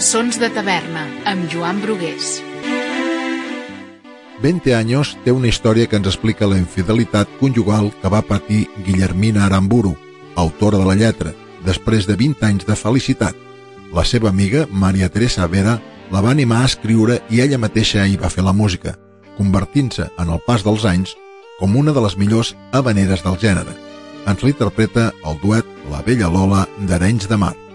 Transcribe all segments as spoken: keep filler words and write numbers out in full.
Sons de taverna, amb Joan Brugués. veinte años té una història que ens explica la infidelitat conjugal que va patir Guillermina Aramburu, autora de la lletra, després de vint anys de felicitat. La seva amiga, Maria Teresa Vera, la va animar a escriure i ella mateixa hi va fer la música, convertint-se, en el pas dels anys, com una de les millors havaneres del gènere. Ens l'interpreta el duet La Bella Lola d'Arenys de Mar.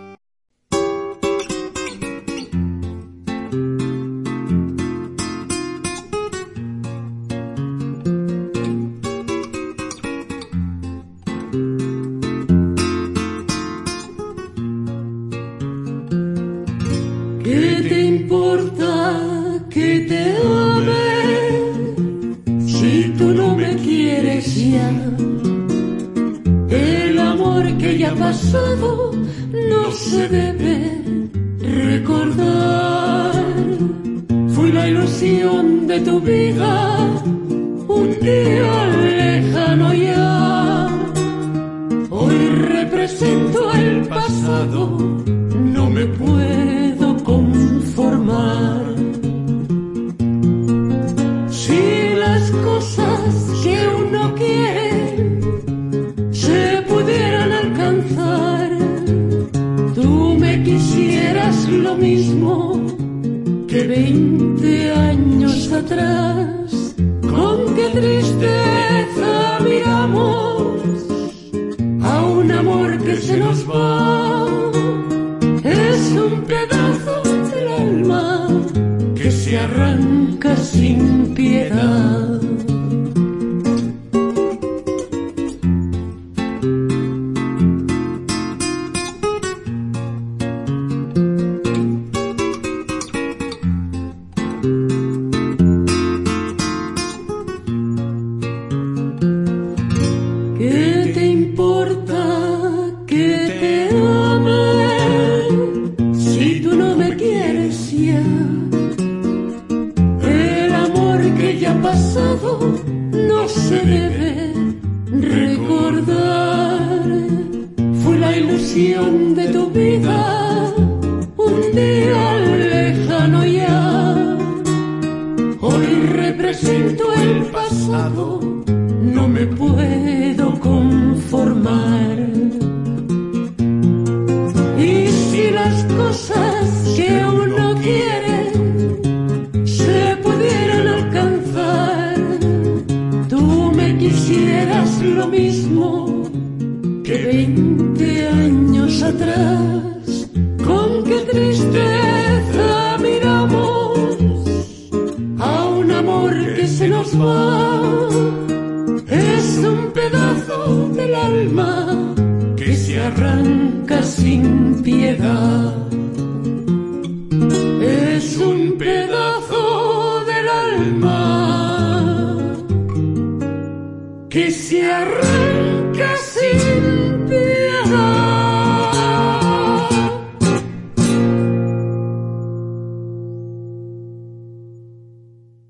¿Qué te importa que te ame si tú no me quieres ya? El amor que ya ha pasado no se debe recordar. Fui la ilusión de tu vida, un día lejano ya. Hoy represento el pasado, no me puedo conformar. Si las cosas que uno quiere se pudieran alcanzar, tú me quisieras lo mismo que veinte años atrás. Con qué tristeza miramos a un amor que se nos va. Es un pedazo del alma que se arranca sin piedad. ¿Qué te importa que te ame si tú no me quieres ya? El amor que ya ha pasado no se debe recordar. Fue la ilusión de tu vida, un día lejano ya. Hoy represento el pasado, no me puedo conformar. Y si las cosas que uno quiere se pudieran alcanzar, tú me quisieras lo mismo que veinte años atrás. Con qué tristeza miramos a un amor que se nos va. Es un pedazo del alma que se arranca sin piedad. Es un pedazo del alma que se arranca